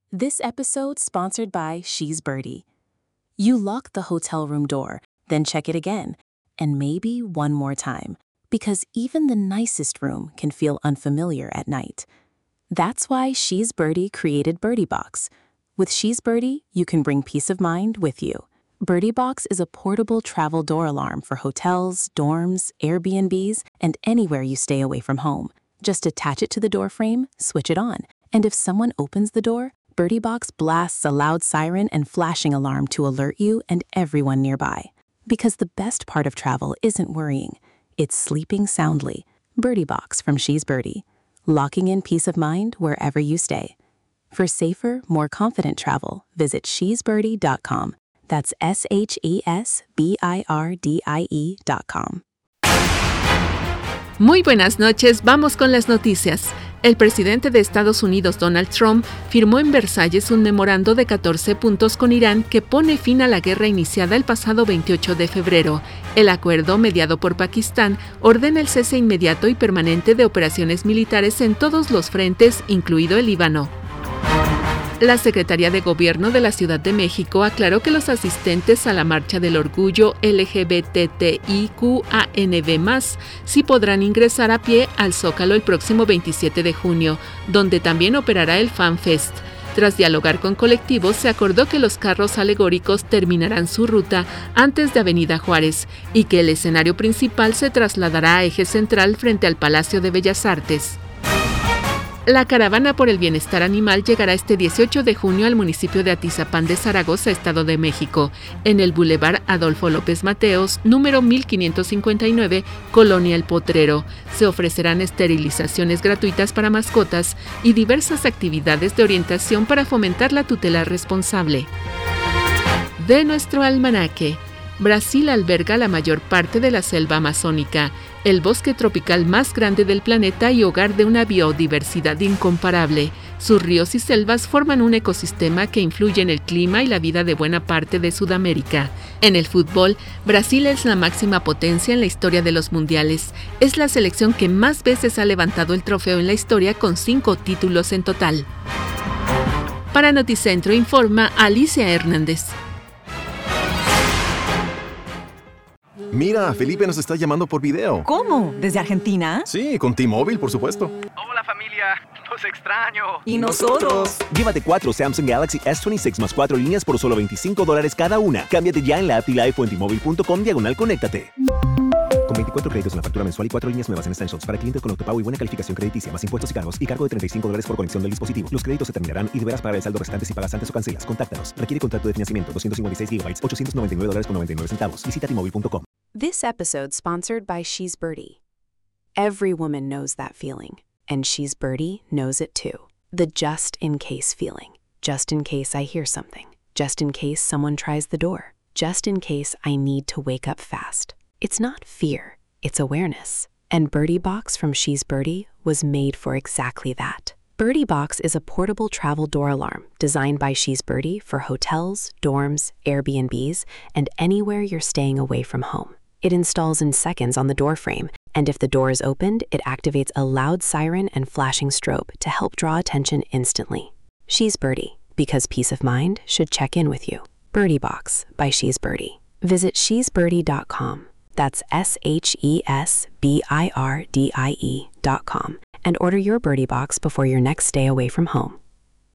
This episode sponsored by She's Birdie. You lock the hotel room door, then check it again, and maybe one more time, because even the nicest room can feel unfamiliar at night. That's why She's Birdie created Birdie Box. With She's Birdie, you can bring peace of mind with you. Birdie Box is a portable travel door alarm for hotels, dorms, Airbnbs, and anywhere you stay away from home. Just attach it to the door frame, switch it on, and if someone opens the door, Birdie Box blasts a loud siren and flashing alarm to alert you and everyone nearby. Because the best part of travel isn't worrying, it's sleeping soundly. Birdie Box from She's Birdie, locking in peace of mind wherever you stay. For safer, more confident travel, visit shesbirdie.com. That's SHESBIRDIE.com. Muy buenas noches, vamos con las noticias. El presidente de Estados Unidos, Donald Trump, firmó en Versalles un memorando de 14 puntos con Irán que pone fin a la guerra iniciada el pasado 28 de febrero. El acuerdo, mediado por Pakistán, ordena el cese inmediato y permanente de operaciones militares en todos los frentes, incluido el Líbano. La Secretaría de Gobierno de la Ciudad de México aclaró que los asistentes a la Marcha del Orgullo LGBTIQANV+, sí podrán ingresar a pie al Zócalo el próximo 27 de junio, donde también operará el Fan Fest. Tras dialogar con colectivos, se acordó que los carros alegóricos terminarán su ruta antes de Avenida Juárez y que el escenario principal se trasladará a Eje Central frente al Palacio de Bellas Artes. La caravana por el bienestar animal llegará este 18 de junio al municipio de Atizapán de Zaragoza, Estado de México, en el Boulevard Adolfo López Mateos, número 1559, Colonia El Potrero. Se ofrecerán esterilizaciones gratuitas para mascotas y diversas actividades de orientación para fomentar la tutela responsable. De nuestro almanaque. Brasil alberga la mayor parte de la selva amazónica, el bosque tropical más grande del planeta y hogar de una biodiversidad incomparable. Sus ríos y selvas forman un ecosistema que influye en el clima y la vida de buena parte de Sudamérica. En el fútbol, Brasil es la máxima potencia en la historia de los mundiales. Es la selección que más veces ha levantado el trofeo en la historia con 5 títulos en total. Para Noticentro informa Alicia Hernández. Mira, Felipe nos está llamando por video. ¿Cómo? ¿Desde Argentina? Sí, con T-Mobile, por supuesto. Hola familia, los extraño. ¿Y nosotros? Llévate 4 Samsung Galaxy S26 más 4 líneas por solo $25 cada una. Cámbiate ya en la app Live o en T-Mobile.com/conéctate. Con 24 créditos en la factura mensual y 4 líneas nuevas en Essentials para clientes con autopago y buena calificación crediticia, más impuestos y cargos y cargo de $35 por conexión del dispositivo. Los créditos se terminarán y deberás pagar el saldo restante si pagas antes o cancelas. Contáctanos. Requiere contrato de financiamiento. 256 GB, $899.99. Visita T-Mobile.com. This episode sponsored by She's Birdie. Every woman knows that feeling, and She's Birdie knows it too. The just in case feeling. Just in case I hear something. Just in case someone tries the door. Just in case I need to wake up fast. It's not fear, it's awareness. And Birdie Box from She's Birdie was made for exactly that. Birdie Box is a portable travel door alarm designed by She's Birdie for hotels, dorms, Airbnbs, and anywhere you're staying away from home. It installs in seconds on the door frame, and if the door is opened, it activates a loud siren and flashing strobe to help draw attention instantly. She's Birdie, because peace of mind should check in with you. Birdie Box by She's Birdie. Visit shesbirdie.com. That's SHESBIRDIE.com and order your Birdie Box before your next stay away from home.